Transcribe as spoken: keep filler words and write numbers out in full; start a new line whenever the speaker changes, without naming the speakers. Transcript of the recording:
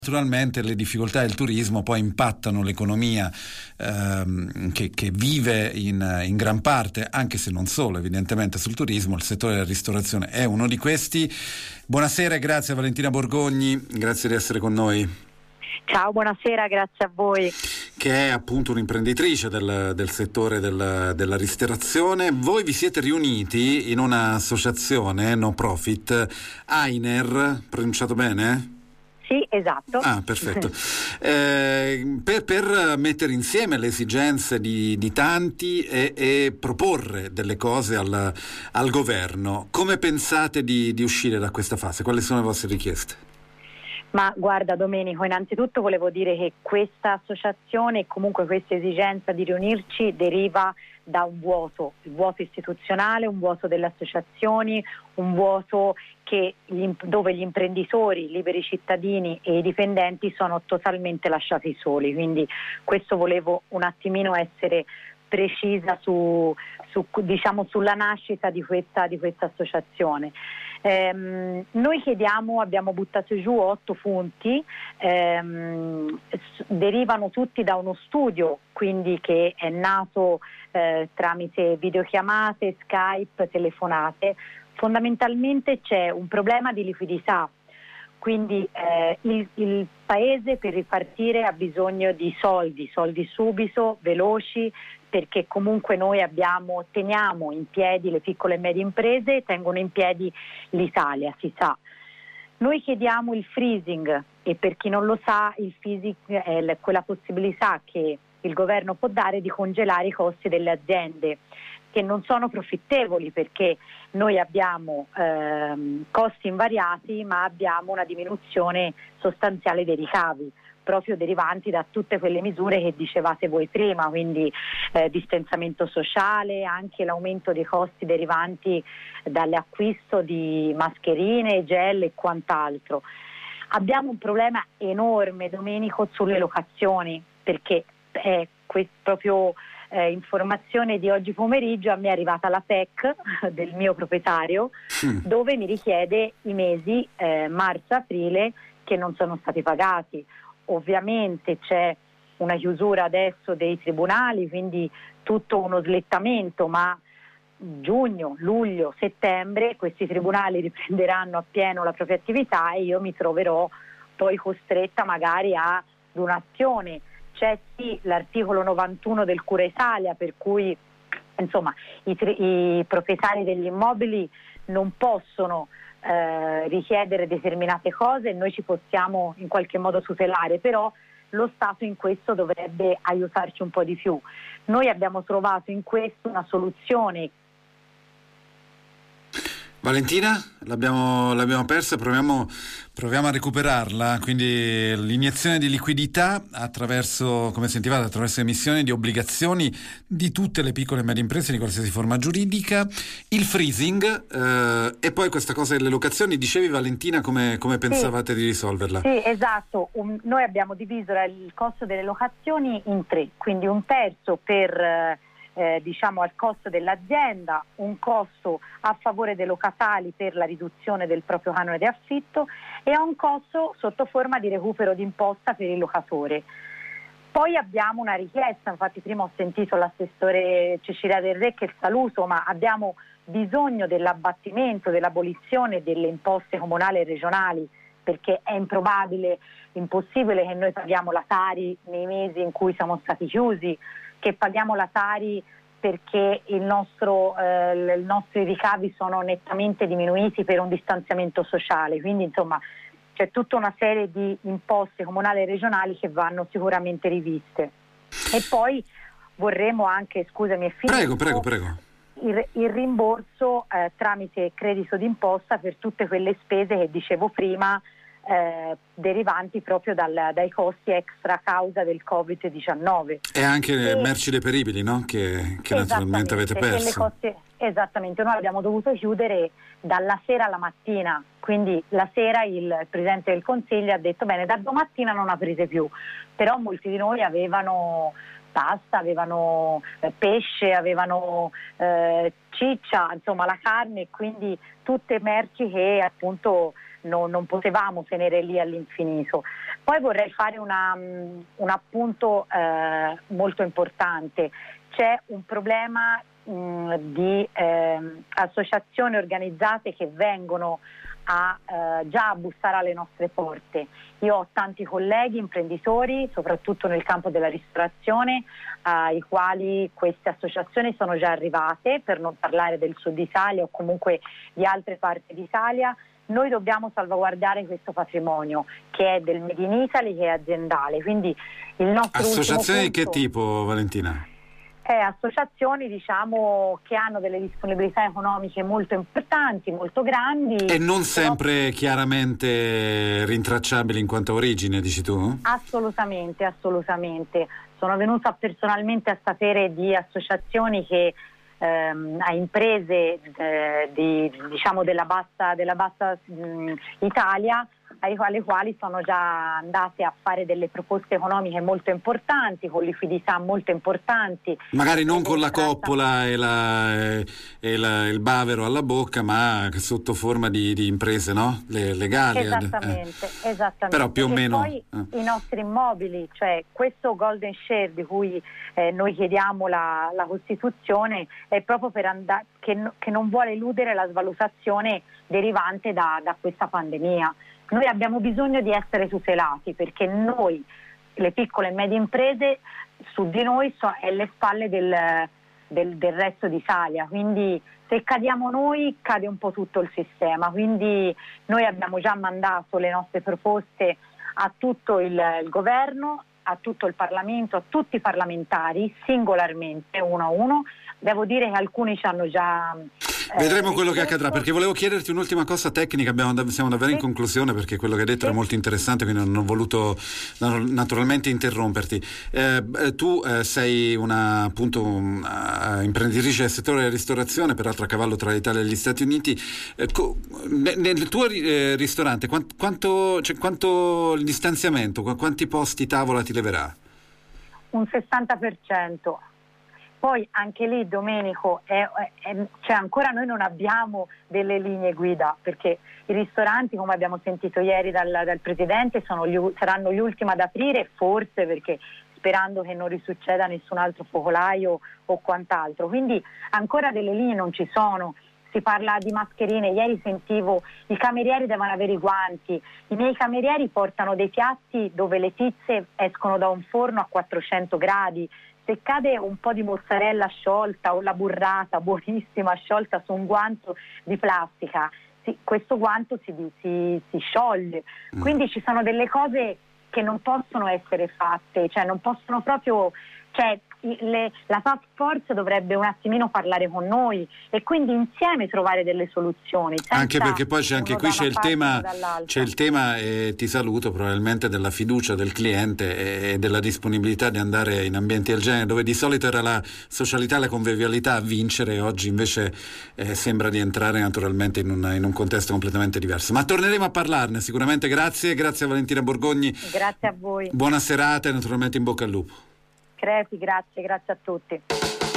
Naturalmente le difficoltà del turismo poi impattano l'economia ehm, che, che vive in, in gran parte, anche se non solo evidentemente sul turismo. Il settore della ristorazione è uno di questi. Buonasera e grazie a Valentina Borgogni, grazie di essere con noi.
Ciao, buonasera, grazie a voi.
Che è appunto un'imprenditrice del, del settore del, della ristorazione. Voi vi siete riuniti in un'associazione no profit, AINER, pronunciato bene?
Sì, esatto.
Ah, perfetto. Eh, per, per mettere insieme le esigenze di, di tanti e, e proporre delle cose al, al governo, come pensate di, di uscire da questa fase? Quali sono le vostre richieste?
Ma guarda Domenico, innanzitutto volevo dire che questa associazione e comunque questa esigenza di riunirci deriva da un vuoto, il vuoto istituzionale, un vuoto delle associazioni, un vuoto che gli, dove gli imprenditori, i liberi cittadini e i dipendenti sono totalmente lasciati soli. Quindi questo volevo un attimino essere precisa su, su diciamo sulla nascita di questa, di questa associazione. Ehm, noi chiediamo, abbiamo buttato giù otto punti, ehm, derivano tutti da uno studio, quindi che è nato eh, tramite videochiamate, Skype, telefonate. Fondamentalmente c'è un problema di liquidità, quindi eh, il, il paese per ripartire ha bisogno di soldi, soldi subito, veloci, perché comunque noi abbiamo, teniamo in piedi le piccole e medie imprese, tengono in piedi l'Italia, si sa. Noi chiediamo il freezing, e per chi non lo sa il freezing è quella possibilità che il governo può dare di congelare i costi delle aziende che non sono profittevoli, perché noi abbiamo ehm, costi invariati ma abbiamo una diminuzione sostanziale dei ricavi, proprio derivanti da tutte quelle misure che dicevate voi prima, quindi eh, distanziamento sociale, anche l'aumento dei costi derivanti dall'acquisto di mascherine, gel e quant'altro. Abbiamo un problema enorme, Domenico, sulle locazioni, perché è questo proprio eh, informazione di oggi pomeriggio a me è arrivata la P E C del mio proprietario, mm. dove mi richiede i mesi eh, marzo-aprile che non sono stati pagati. Ovviamente c'è una chiusura adesso dei tribunali, quindi tutto uno slittamento, ma giugno, luglio, settembre questi tribunali riprenderanno appieno la propria attività e io mi troverò poi costretta magari ad un'azione. C'è sì l'articolo novantuno del Cura Italia, per cui insomma i, i proprietari degli immobili non possono Eh, richiedere determinate cose e noi ci possiamo in qualche modo tutelare, però lo Stato in questo dovrebbe aiutarci un po' di più. Noi abbiamo trovato in questo una soluzione.
Valentina, l'abbiamo, l'abbiamo persa, proviamo, proviamo a recuperarla. Quindi l'iniezione di liquidità attraverso, come sentivate, attraverso emissioni di obbligazioni di tutte le piccole e medie imprese di qualsiasi forma giuridica, il freezing eh, e poi questa cosa delle locazioni. Dicevi Valentina come, come pensavate sì. di risolverla?
Sì, esatto. Un, noi abbiamo diviso il costo delle locazioni in tre, quindi un terzo per Eh, diciamo al costo dell'azienda, un costo a favore dei locatari per la riduzione del proprio canone di affitto e a un costo sotto forma di recupero d'imposta per il locatore. Poi abbiamo una richiesta, infatti prima ho sentito l'assessore Cecilia Del Re, che saluto, ma abbiamo bisogno dell'abbattimento, dell'abolizione delle imposte comunali e regionali, perché è improbabile, impossibile che noi paghiamo la Tari nei mesi in cui siamo stati chiusi, che paghiamo la Tari perché il nostro, eh, i nostri ricavi sono nettamente diminuiti per un distanziamento sociale. Quindi insomma c'è tutta una serie di imposte comunali e regionali che vanno sicuramente riviste. E poi vorremmo anche, scusami, è finito,
prego, prego, prego.
Il, il rimborso eh, tramite credito d'imposta per tutte quelle spese che dicevo prima, Eh, derivanti proprio dal, dai costi extra causa del covid diciannove
e anche
e,
merci deperibili, no? che, che naturalmente avete perso.
Coste, esattamente, noi abbiamo dovuto chiudere dalla sera alla mattina, quindi la sera il Presidente del Consiglio ha detto bene, da domattina non aprite più, però molti di noi avevano pasta, avevano eh, pesce, avevano eh, ciccia, insomma la carne, quindi tutte merci che appunto non, non potevamo tenere lì all'infinito. Poi vorrei fare una, um, un appunto eh, molto importante. C'è un problema mh, di eh, associazioni organizzate che vengono a eh, già a bussare alle nostre porte. Io ho tanti colleghi imprenditori, soprattutto nel campo della ristorazione, ai quali queste associazioni sono già arrivate, per non parlare del Sud Italia o comunque di altre parti d'Italia. Noi dobbiamo salvaguardare questo patrimonio che è del Made in Italy, che è aziendale. Quindi il nostro
associazioni di che
punto,
tipo, Valentina?
È associazioni, diciamo, che hanno delle disponibilità economiche molto importanti, molto grandi.
E non
però...
sempre chiaramente rintracciabili in quanto a origine, dici tu?
Assolutamente, assolutamente. Sono venuta personalmente a sapere di associazioni che ehm, a imprese eh, di, diciamo della bassa, della bassa mh, Italia, alle quali sono già andate a fare delle proposte economiche molto importanti, con liquidità molto importanti.
Magari non con la coppola e, la, e la, il bavero alla bocca, ma sotto forma di, di imprese, no? Le, legali.
Esattamente, eh. esattamente.
Però più o
e
meno...
poi eh. i nostri immobili, cioè questo golden share di cui eh, noi chiediamo la, la Costituzione, è proprio per andare, che, che non vuole eludere la svalutazione derivante da, da questa pandemia. Noi abbiamo bisogno di essere tutelati perché noi, le piccole e medie imprese, su di noi so, è le spalle del, del, del resto d'Italia, quindi se cadiamo noi cade un po' tutto il sistema, quindi noi abbiamo già mandato le nostre proposte a tutto il, il governo, a tutto il Parlamento, a tutti i parlamentari, singolarmente, uno a uno. Devo dire che alcuni ci hanno già...
Vedremo quello che accadrà, perché volevo chiederti un'ultima cosa tecnica, abbiamo, siamo davvero in conclusione perché quello che hai detto era molto interessante, quindi non ho voluto naturalmente interromperti. Eh, tu eh, sei una appunto uh, imprenditrice del settore della ristorazione, peraltro a cavallo tra l'Italia e gli Stati Uniti. Eh, co- nel tuo eh, ristorante quanto, quanto, cioè, quanto il distanziamento, quanti posti tavola ti leverà?
Un sessanta per cento. Poi anche lì, Domenico, è, è, cioè ancora noi non abbiamo delle linee guida, perché i ristoranti, come abbiamo sentito ieri dal, dal Presidente, sono gli, saranno gli ultimi ad aprire, forse perché sperando che non risucceda nessun altro focolaio o quant'altro. Quindi ancora delle linee non ci sono. Si parla di mascherine, ieri sentivo i camerieri devono avere i guanti, i miei camerieri portano dei piatti dove le pizze escono da un forno a quattrocento gradi. Se cade un po' di mozzarella sciolta o la burrata buonissima sciolta su un guanto di plastica, si, questo guanto si, si, si scioglie. Quindi ci sono delle cose che non possono essere fatte, cioè non possono proprio... Cioè, le, la task force dovrebbe un attimino parlare con noi e quindi insieme trovare delle soluzioni,
anche perché poi c'è anche qui c'è il tema c'è il tema e ti saluto probabilmente della fiducia del cliente e della disponibilità di andare in ambienti del genere dove di solito era la socialità, la convivialità a vincere, oggi invece eh, sembra di entrare naturalmente in un, in un contesto completamente diverso, ma torneremo a parlarne sicuramente. Grazie, grazie a Valentina Borgogni,
grazie a voi,
buona serata e naturalmente in bocca al lupo.
Crepi, grazie, grazie a tutti.